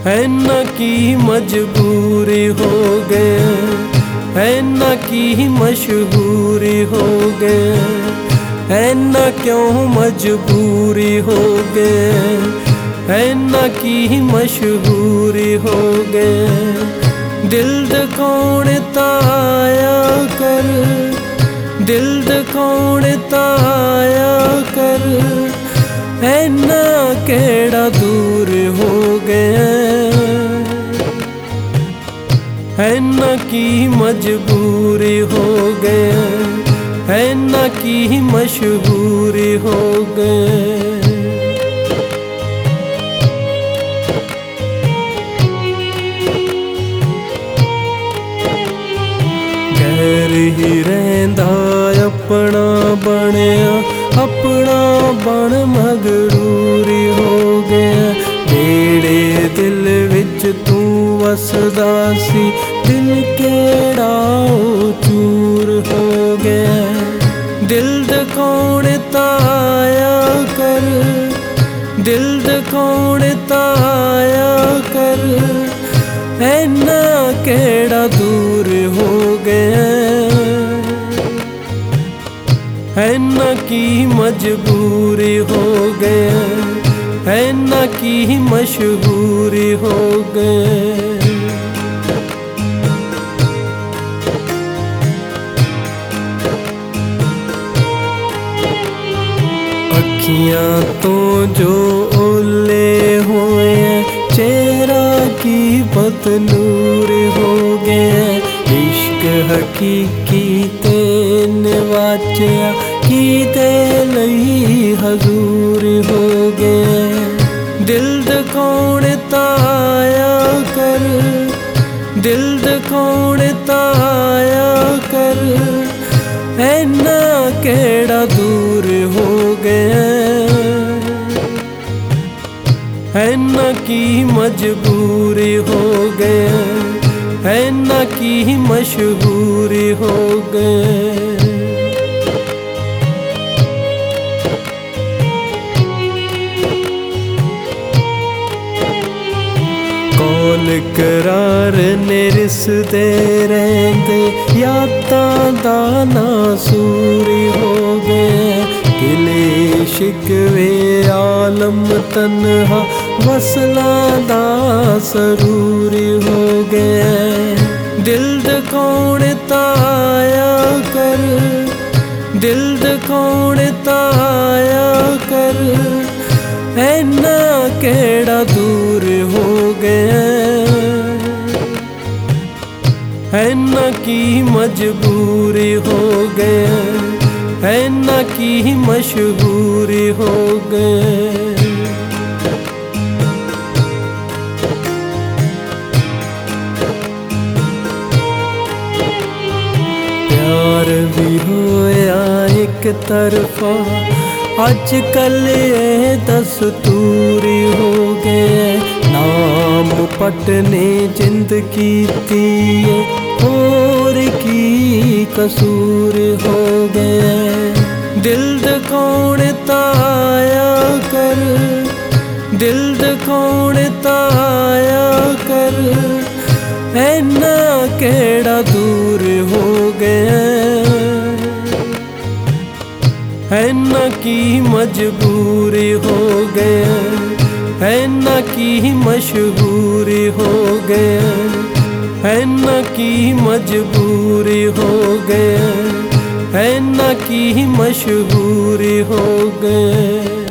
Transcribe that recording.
है न की मजबूरी हो गए, है न की मशहूरी हो गए, है न क्यों मजबूरी हो गए, है न की मशहूरी हो गए। दिल दखौण ताया कर, दिल दखौण ताया कर, है न केड़ा दूर हो गया, है न की मजबूरी हो गए, है न की मशहूरी हो गए। गैर ही रहिंदा अपना बनिया, अपना बन मगरूरी हो गया। जेड़े दिल विच तू वसदा सी, दिल केड़ा चूर हो गया। दिल दखौण ताया कर, दिल दखौण ताया कर, है न केड़ा दूर हो गया, है न की मजबूरी हो गए, है न की मशहूरी हो गए। अखियां तो जो ओले हुए, चेहरा की बदनूर हो गया। इश्क हकीकी ते नवाचिया, की ते लई हजूर हो गया। दिल दखौण ताया कर, दिल दखौण ताया कर, है न केड़ा दूर हो गया, है न की मजबूरी हो गए, है न की मशहूरी हो गए। कौल करार ने रिसदे रहंदे, यादां दा नासूरी हो गए। गिले शिकवे आलम तन्हा, वसलां दा सरूरी हो गया। दिल दखौण ताया कर, दिल दखौण ताया कर, है न केड़ा दूर हो गया, है न की मजबूरी हो गए, है न की मशहूरी हो गए। प्यार भी होया एक तरफा, अजकल ये दस्तूरी हो गए। नाम पटने जिंद कीती, और की कसूर हो गए। दिल दखौण ताया कर, दिल दखौण ताया कर, है न केड़ा दूर हो गया, है न की मजबूरी हो गए, है न की मशहूरी हो गए, है न की मजबूरी हो गए, है न की मशहूरी हो गए।